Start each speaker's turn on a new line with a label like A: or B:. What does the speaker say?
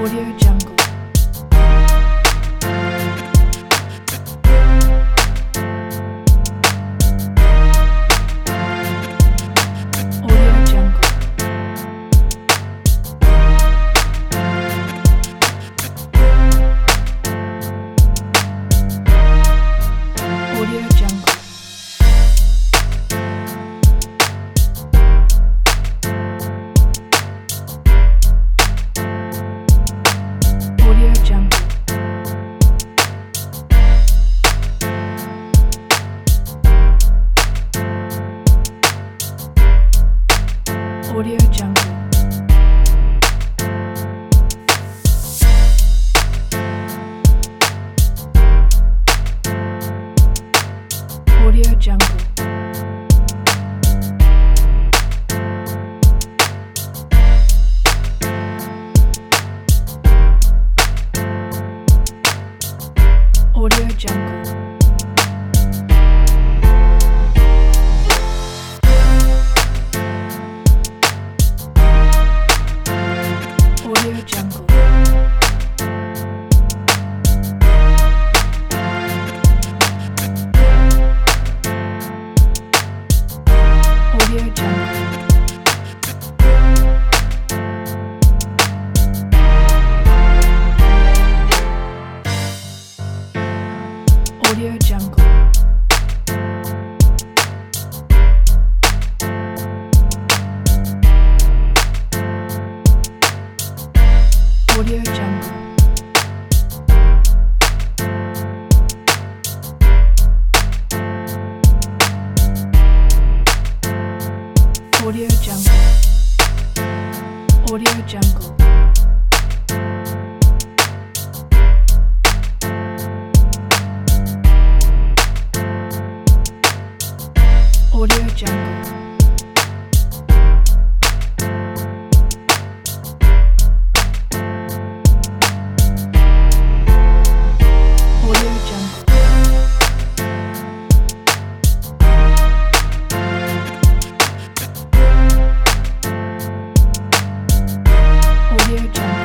A: Audio Jungle. Audio Jungle. Audio Jungle. Audio Jungle. Audio Jungle. Audio Jungle. Audio Jungle. Audio Jungle. Audio Jungle. Audio Jungle. Audio Jungle. Audio Jungle. Audio Jungle. Audio Jungle. Audio Jungle. Audio Jungle.